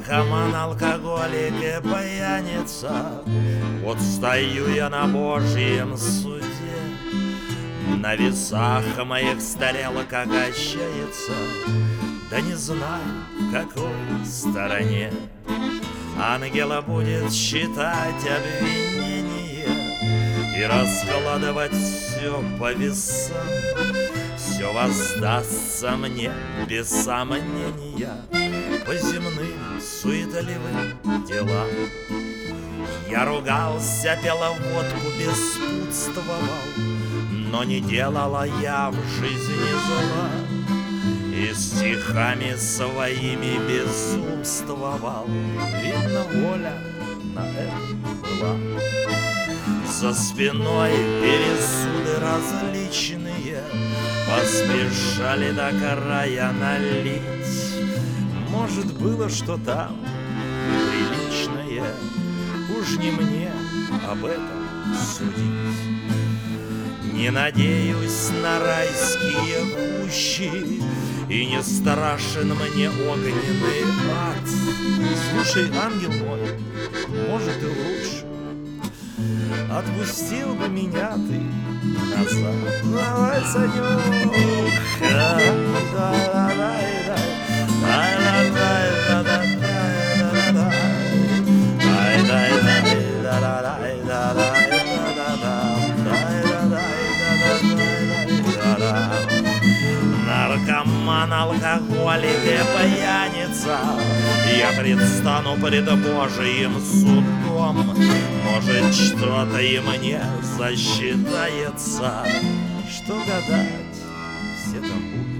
Наркоман, алкоголик и пьяница, вот стою я на Божьем суде. На весах моих стрелка качается, да не знаю, в какой стороне. Ангела будет считать обвинение и раскладывать все по весам. Все воздастся мне без сомнения по земным суетливым делам. Я ругался, пела водку, беспутствовал, но не делала я в жизни зла. И стихами своими безумствовал. Видно, воля на это была. За спиной пересуды различные поспешали до края налить. Может, было что там приличное, уж не мне об этом судить. Не надеюсь на райские кущи, и не страшен мне огненный ад. Слушай, ангел мой, может и лучше отпустил бы меня ты назад. Давай, Санюк, наркоман, алкоголик и пьяница, я предстану пред Божиим судом. Может, что-то и мне засчитается, что гадать все там будут.